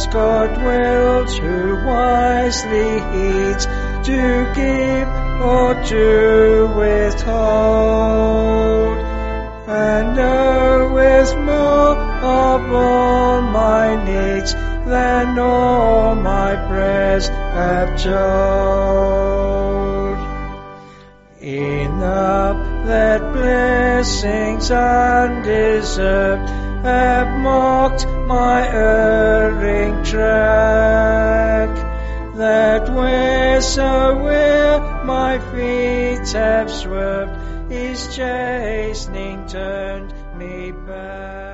has God willed who wisely heeds to give or to withhold, and knoweth more of all my needs than all my prayers have told. Enough that blessings undeserved have marked my erring track, that wheresoe'er my feet have swerved, His chastening turned me back.